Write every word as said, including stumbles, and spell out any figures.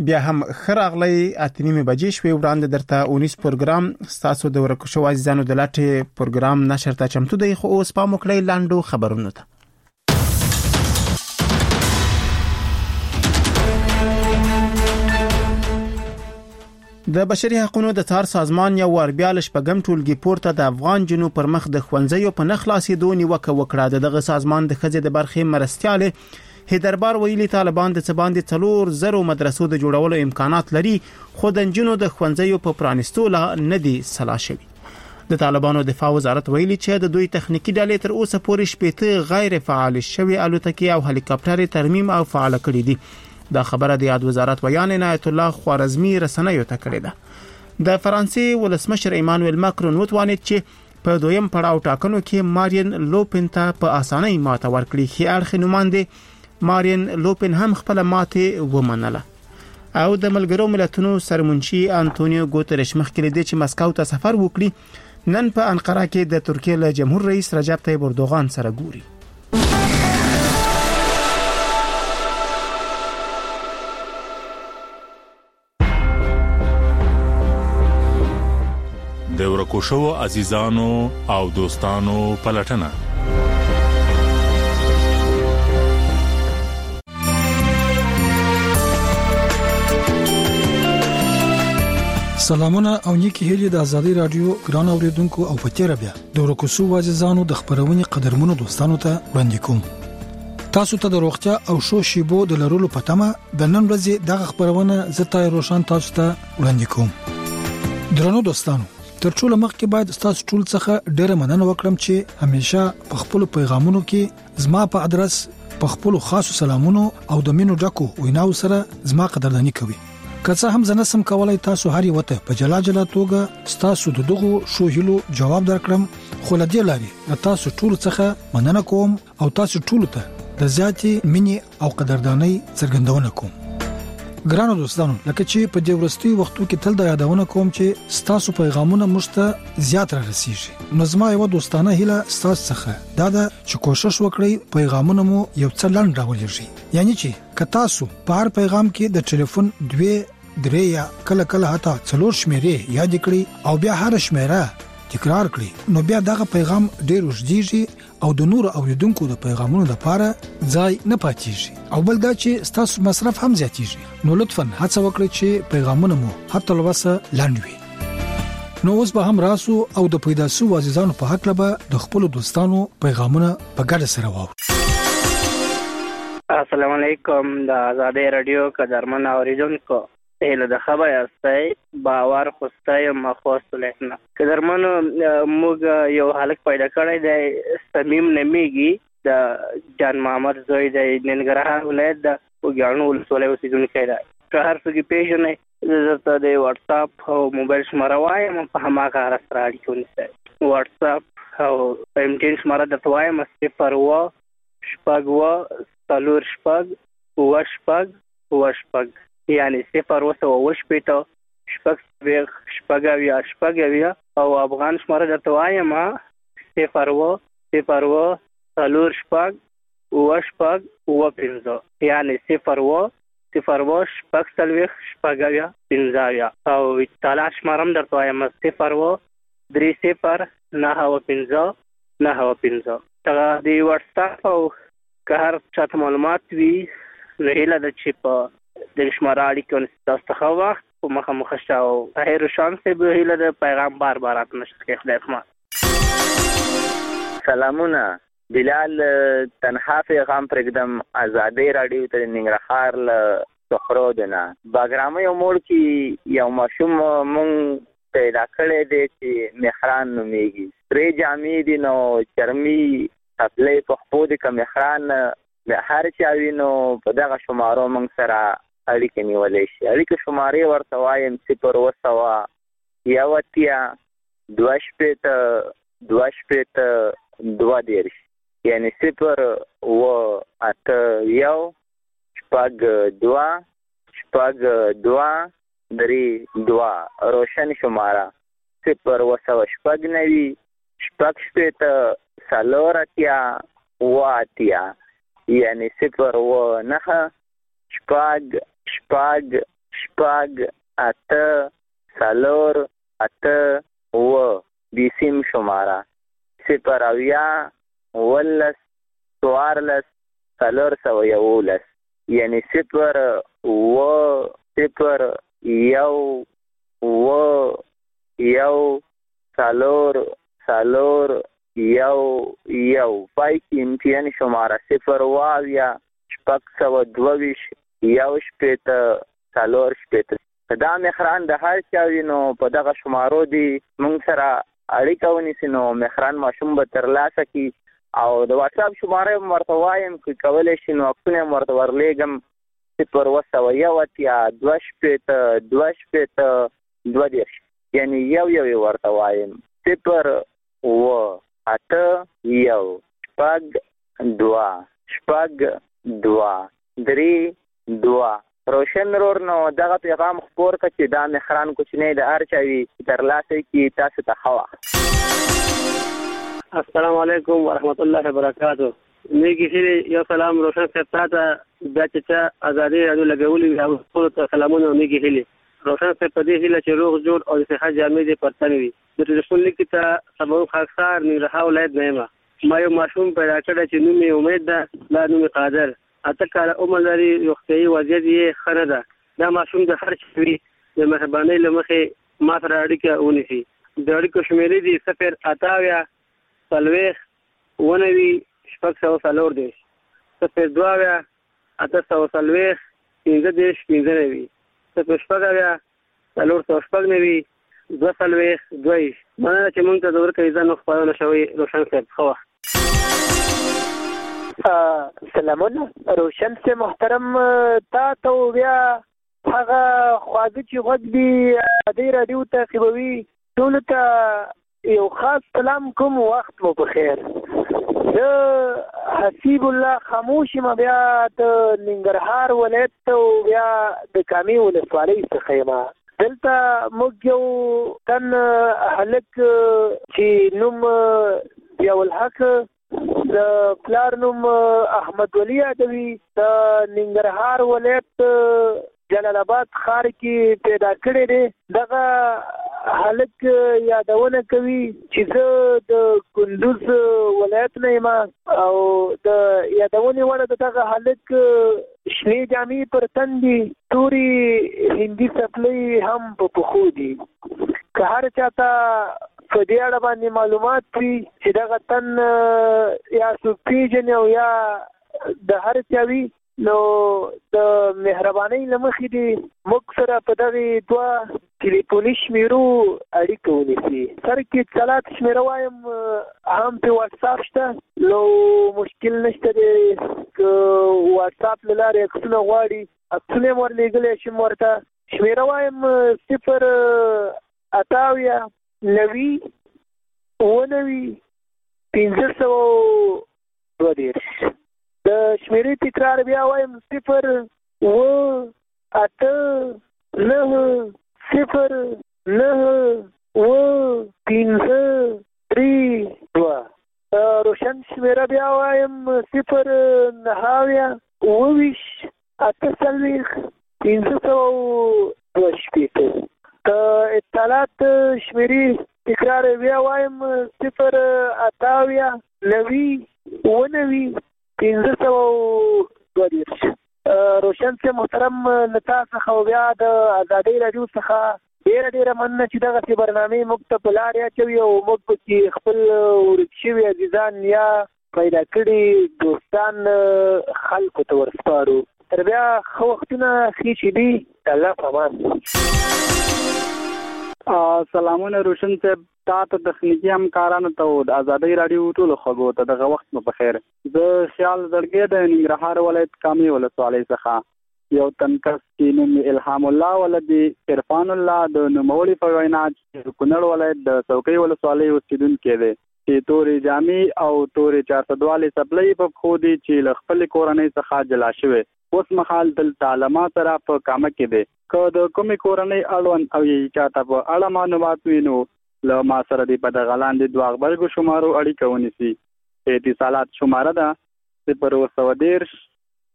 بیا هم ښه راغلی. اته نیمې بجې شوې. وړاندې درته اونیس پروګرام ستاسو د ورکو شوو عزیزانو د لاټې پروګرام نشر ته چمتو دی، خو اوس پام وکړئ لاندو خبرونو ته. د بشري حقوقو د څار سازمان یو وار بیا ل شپږم ټولګي پورته د افغان جنو پر مخ د ښوونځیو په نه خلاصېدو نیوکه وکړه. دغه سازمان د ښځې د برخې مرستیاله هیدربار ویلي طالبان د څباندې څلور زرو مدرسو د جوړولو امکانات لري، خو د نجونو د ښوونځیو په پرانستو لا نه دي سلا شوي. د طالبانو دفاع وزارت ویلي چې د دوی تخنیکی ډلې تر اوسه پورې شپېته غیر فعال شوي الوتکې او هلیکاپټر ترمیم او فعال کړي دي. دا خبره د یاد وزارت ویان عنایت الله خوارزمی رسنیو ته کړې ده. د فرانسې ولسمشر ایمانوئل ماکرون وتوانید چې په دویم پړاو ټاکنو کې مارین لوپن ته په اسانۍ ماته ورکړي. خي اړخ نوماندې مارین لوپن هم خپل ماته ومنله. او د ملګرو ملتونو سرمنشي انټونیو ګوتریش مخکې لدی چې مسکو ته سفر وکړي، نن په انقره کې د ترکیه له جمهور رئیس رجب طیب اردوغان سره ګوري. د ورکو شوو عزیزانو او دوستانو پلټنه. سلامونه او نیکی هیلې د ازادي رادیو ګران اوریدونکو او پتیره بیا د ورکو شوو عزیزانو د خبرونې قدرمنو دوستانو ته وړاندې کوم. تاسو ته د روغتیا او شو شیبو د لرلو په تمه د نن ورځې دغه خبرونه زتا روشن تاسو ته وړاندې کوم. درنو دوستانو، تر ټولو مخکې باید تاسو ټول څخه ډېر مننه وکړم چې همیشه په خپل پیغامونو کې زما په ادرس په خپل خاصو سلامونو او د مینو ډکو ویناو سره زما قدردانی کوي. که څه هم زنه سم کولای تاسو هر یو ته په جلا جلا توګه تاسو د دغه شو هلو جواب درکړم، خو لدی لاري تاسو ټول څخه مننه کوم او تاسو ټول ته د ذاتي مینې او قدردانی څرګندونه کوم. ګرانو دوستانو، لکه چې په دې ورستي وختو کې تل د یادونه کوم چې تاسو پیغامونه مشته زیات را رسیږي، نو زما یو دوستانه هیله تاسو څخه دا ده چې کوشش وکړئ پیغامونه مو یو څه لاندې راولېږي. یعنی چې که تاسو په هر پیغام کې د ټلیفون دوه درې یا کله کله حتی څلور شمیرې یاد کړئ او بیا هر شمیره تکرار کړئ، نو بیا دغه پیغام ډیر وژديږي او د نور اوریدونکو د پیغامونو لپاره ځای نه پاتېږي، او بل دا چې تاسو مصرف هم زیاتېږي. نو لطفاً هڅه وکړئ چې پیغامونه مو حتی لوسه لاندې وي. نو اوس به هم راسو او د پیدا سو عزیزانو په حق لبه د خپل دوستانو پیغامونه په ګډه سره واورو. السلام علیکم. د آزادۍ رادیو قدرمن اوریدونکو، هله د خبر استای باور خوستای مخواست لیکنه قدرمنو، موږ یو حالت پیدا کړی دی صمیم نمیږي د جان محمد زوی د ننګرهار ولایت د وګړو ولسوالۍ اوسیدونکی دی. که هر څوک پیژنې زه د واتس اپ او موبایل شماره وایم په هماغه سره اړیکه ونیسئ. واتس اپ او امټین شماره درته وایم صفر اووه شپږ اووه څلور شپږ اووه شپږ اووه شپږ، یعنی صفر اووه اووه شپېته شپږ څلوېښت شپږ اویا شپږ اویا، او افغان شماره درته وایم صفر اووه صفر اووه څلور شپږ اووه شپږ اووه پنځه، یعنی صفر اووه صفر اووه شپږ څلوېښت شپږ اویا پنځه اویا، او اطلاع شماره هم درته وایم صفر اووه درې صفر نهه اووه پنځه نهه اووه پنځه. دغه د واتس اپ او که هر چاته معلومات وي نو هیله ده چې په د شماره اړیکه ونیسئ. تاسو ته ښه وخت په مخه مو ښه شه او طاهر روشان صاحب هیله ده پیغام بار بار راته نشته کې خدای پاک. سلامونه، بلال تنها پیغام پرېږدم آزادۍ راډیو ته ننګرهار له سخرو نه. باګرامه یو موړ کې یو ماشوم مونږ پیدا کړی دی چې مهران نومیږي. سرې جامې دي نو چرمي تپلې په خپو دي که مهران هر چا وي نو په دغه شمارو موږ سره اړیکې نیولی شي. اړیکې شمارې ورته وایم صفر اووه سوه یو اتیا دوه شپېته دوه شپېته دوه دېرش، یعنی صفر اووه اته یو شپږ دوه شپږ دوه درې دوه. روشن شماره صفر اووه سوه شپږ نوي شپږ شپېته څلور اتیا اووه اتیا، یعنی صفر اووه نهه شپږ شپږ شپږ اته څلور اته اوه بیسیم شماره صفر اویا اوولس څوارلس څلور سوه یولس یعنی صفر اوه صفر یو اوه یو څلور څلور یو یو پای کې امتیان شماره صفر واویا شپږ سوه دوه ویشت یو شپېته څلور شپېته دا مهران د هر چا وي نو په دغه شمارو دي موږ سره اړیکه ونیسي نو مهران ماشوم به ترلاسه کړي او د واټساپ شماره هم ورته وایم که کولی شي نو عکسونه هم ورته ورلیږم صفر اوه سوه یو اتیا دوه شپېته دوه شپېته دوه دېرش یعنې یو یو یې ورته وایم صفر اوه اته یو شپږ دوه شپږ دوه درې دوه روشن رور نو دغه پیغام خپور کړه چې دا مهران کوچنی د هر چا وي ترلاسه کړي تاسو ته ښه وخت. السلام علیکم ورحمت الله وبرکاتو. نیکی هیلې یو سلام روشن صاحب ته دا چې ته ازادي راډیو لګولي وي او ټولو ته سلامونه او نیکی هیلې. روشن صاحب په دې هیله چې روغ جوړ او د صحت جامې دې پر تن وي. د ټلیفون لیک ته سبا خاکسار ننګرهار ولایت نه یم. ما یو ماشوم پیدا کړی چې نوم یې امید ده دا نوم یې قادر اته کاله عمر لري روغتیایي وضعیت یې ښه نه ده. دا ماشوم د هر چا وي د مهربانۍ له مخې ما سره اړیکه ونیسي. د اړیکو شمېرې دي صفر اته اویا څلوېښت اووه نوي شپږ سوه څلور دېرش صفر دوه اویا اته سوه څلوېښت پنځه دېرش پنځه نوي صفر شپږ اویا څلور سوه شپږ نوي دوه څلوېښت دوه ویشت. مننه چې موږ ته د ورکړې ځان خپرونه شوی روشن صاحب. ښه وخت. سلامونه روشن سے محترم تا ته بیا هغه خواږه چې غوږ دي ازادي راډیو تعقیبوي ټولو ته یو خاص سلام کوم. وخت مو په خیر. زه حسیب الله خاموش یم بیا د ننګرهار ولایت ته بیا د کامې ولسوالۍ څخه یم. دلته موږ یو تن هلک چې نوم ضیاءالحق د پلار نوم احمد ولی یادوي د ننګرهار ولایت جلال آباد ښار کې پیدا کړی دی. دغه هلک یادونه کوي چې زه د کندوز ولایت نه یم او د یادونې وړ د دغه هلک شنې جامې پر تن دي تورې هندي څپلۍ هم په پښو دي. که هر چاته په دې اړه باندې معلومات وي چې دغه تن یا څوک پیژني او یا د هر چا وي نو د مهربانۍ له مخې دې موږ سره په دغې دوه ټلیفوني شمېرو اړیکه ونیسي. سر کې څلات شمېره وایم هم پې واټساپ شته نو مشکل نشته دی. که واټساپ له لارې عکسونه غواړي عکسونه یې ورلېږلی شم ورته. شمېره وایم صفر اته اویا نوي اووه نوي پنځه سوه دوه دېرش. د شمېرې تکرار بیا وایم صفر اوه اته نهه صفر نهه اوه پنځه درې دوه. روشن شمېره بیا وایم صفر نهه اویا اووه ویشت اته څلوېښت پنځه سوه دوه شپېته. د اطلاعات شمېرې تکرار بیا وایم صفر اته اویا نوي اووه نوي پنځه سوه دوه دېرش. روشن سے محترم له تا څخه او بیا د ازادۍ راډیو څخه ډېره ډېره مننه چې دغسې برنامې موږ ته په لارې اچوي او موږ پکې خپل ورک شوي عزیزان یا پیدا کړي دوستان خلکو ته ورسپارو. تر بیا ښه وختونه ښې چې دي د الله په امان. سلامونه روشن صاحب تا ته تخنیکي همکارانو ته او د ازادۍ راډیو ټولو خوږو ته دغه وخت مو په خیر. زه خیال زړګی د ننګرهار ولایت کامې ولسوالۍ څخه یو تن کس چې نوم الهام الله ولدي عرفان الله د نوموړي په وینا چې کونړ ولایت د څوکۍ ولسوالۍ اوسېدونکی دی چې تورې جامې او تورې چارسدوالې څپلۍ په پښو دي چې له خپلې کورنۍ څخه جلا شوی. اوس مهال دلته له ما سره په کامه کې دی. که د کومې کورنۍ اړوند او یې چاته په اړه معلومات وي نو له ما سره دې په دغه لاندې دوه غبرګو شمارو اړیکه ونیسي. اتصالات شماره ده صفر اوه سوه دېرش